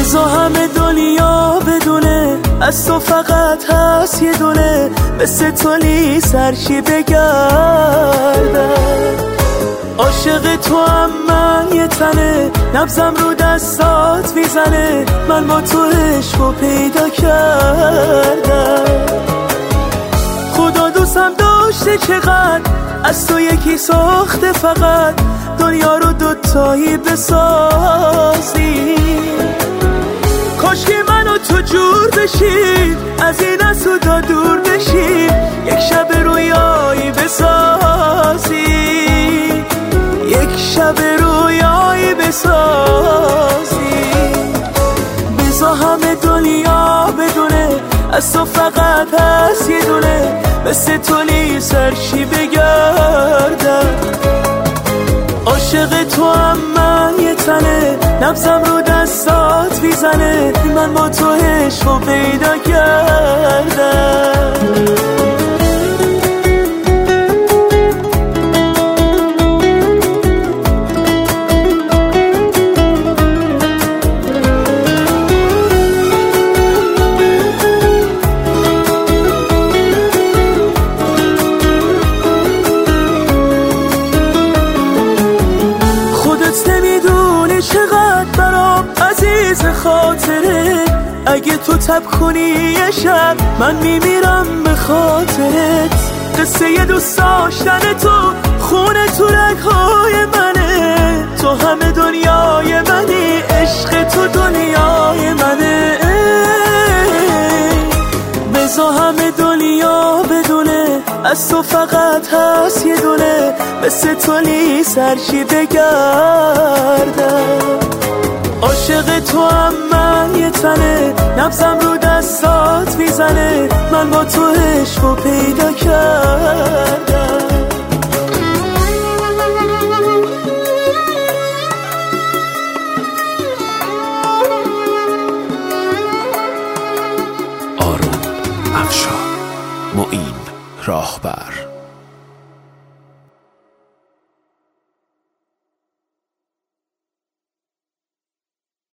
بزا همه دنیا بدونه از تو فقط هست یه دونه، مثل تو سرشی بگردم. عاشق تو هم من یه تنه، نبضم رو دستات میزنه، من با تو عشقو پیدا کردم. خدا دوستم داشته چقدر، از تو یکی ساخته فقط، دنیا رو دوتایی بسازی. کاش که من و تو جور بشیم، از این از تو دور بشیم، یک شب رویایی بسازی، یک شب رویایی بسازی. بزا همه دنیا بدونه از تو فقط هست یه دونه، مثل تو سرشی بگردم. عاشق تو هم من یه تنه، نبضم رو دستات میزنه، من با تو عشقو پیدا کردم. نمیدونی چقدر برام عزیز خاطره، اگه تو تب کنی یه شب من میمیرم به خاطرت. قصه یه دوست داشتن تو خونه تو رگ‌های منه، تو همه دنیای منی، عشق تو دنیای منه. بزا همه دنیا بدونه از تو فقط هست یه دونه، مثل تو سرشی بگردم. عاشق تو هم من یه تنه، نبضم رو دستات میزنه، من با تو عشقو پیدا کردم. آروم افشار، معین راهبر.